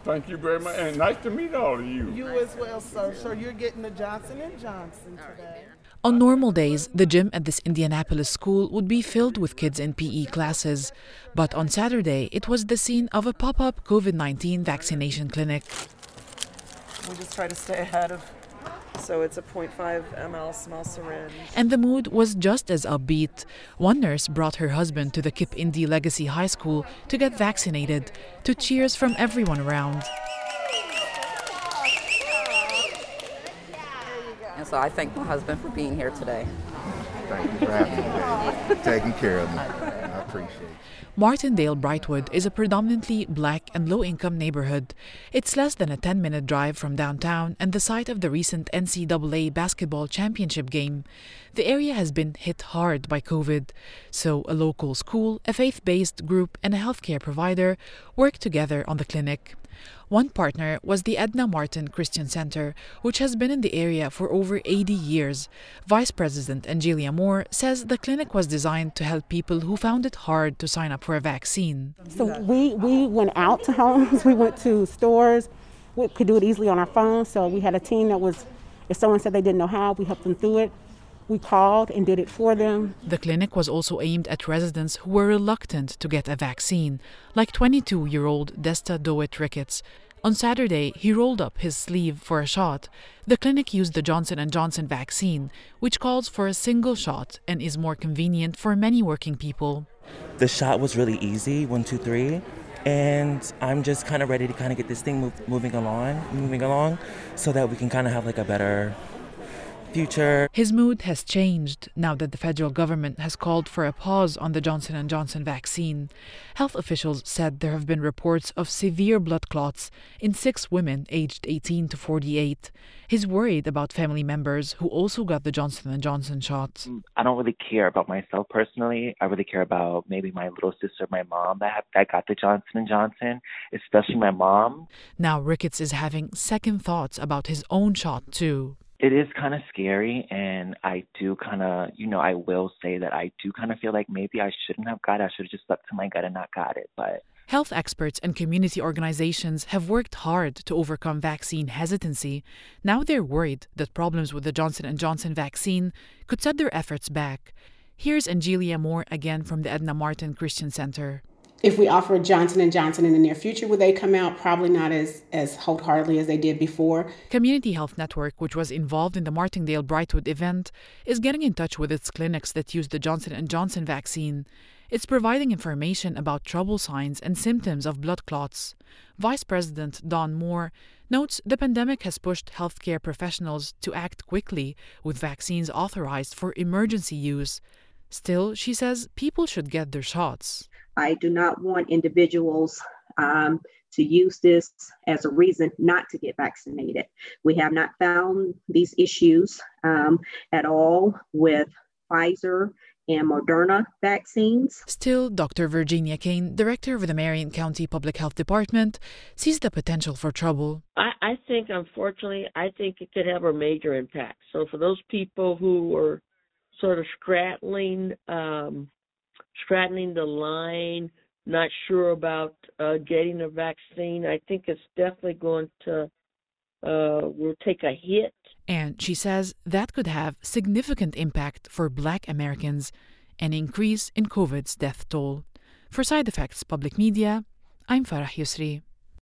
Thank you very much, and nice to meet all of you. You as well, sir. So you're getting the Johnson & Johnson today. On normal days, the gym at this Indianapolis school would be filled with kids in PE classes. But on Saturday, it was the scene of a pop-up COVID-19 vaccination clinic. We just try to stay ahead of, so it's a 0.5 ml small syringe. And the mood was just as upbeat. One nurse brought her husband to the KIPP Indy Legacy High School to get vaccinated, to cheers from everyone around. And so I thank my husband for being here today. Thank you for having me, taking care of me. I appreciate it. Martindale Brightwood is a predominantly black and low-income neighborhood. It's less than a 10-minute drive from downtown and the site of the recent NCAA basketball championship game. The area has been hit hard by COVID, so a local school, a faith-based group, and a healthcare provider work together on the clinic. One partner was the Edna Martin Christian Center, which has been in the area for over 80 years. Vice President Angelia Moore says the clinic was designed to help people who found it hard to sign up for a vaccine. So we went out to homes, we went to stores, we could do it easily on our phones. So we had a team that was, if someone said they didn't know how, we helped them through it. We called and did it for them. The clinic was also aimed at residents who were reluctant to get a vaccine, like 22-year-old Desta Doet Ricketts. On Saturday, he rolled up his sleeve for a shot. The clinic used the Johnson & Johnson vaccine, which calls for a single shot and is more convenient for many working people. The shot was really easy, 1, 2, 3. And I'm just kind of ready to kind of get this thing moving along so that we can kind of have like a better future. His mood has changed now that the federal government has called for a pause on the Johnson & Johnson vaccine. Health officials said there have been reports of severe blood clots in 6 women aged 18 to 48. He's worried about family members who also got the Johnson & Johnson shot. I don't really care about myself personally. I really care about maybe my little sister, my mom that got the Johnson & Johnson, especially my mom. Now Ricketts is having second thoughts about his own shot too. It is kind of scary, and I do kind of, I will say that I do kind of feel like maybe I shouldn't have got it. I should have just stuck to my gut and not got it. But health experts and community organizations have worked hard to overcome vaccine hesitancy. Now they're worried that problems with the Johnson & Johnson vaccine could set their efforts back. Here's Angelia Moore again from the Edna Martin Christian Center. If we offer Johnson & Johnson in the near future, will they come out? Probably not as wholeheartedly as they did before. Community Health Network, which was involved in the Martindale Brightwood event, is getting in touch with its clinics that use the Johnson & Johnson vaccine. It's providing information about trouble signs and symptoms of blood clots. Vice President Dawn Moore notes the pandemic has pushed healthcare professionals to act quickly with vaccines authorized for emergency use. Still, she says people should get their shots. I do not want individuals to use this as a reason not to get vaccinated. We have not found these issues at all with Pfizer and Moderna vaccines. Still, Dr. Virginia Kane, director of the Marion County Public Health Department, sees the potential for trouble. I think, unfortunately, it could have a major impact. So for those people who are sort of straddling the line, not sure about getting a vaccine, I think it's definitely going to will take a hit. And she says that could have significant impact for Black Americans, an increase in COVID's death toll. For Side Effects Public Media, I'm Farah Yusri.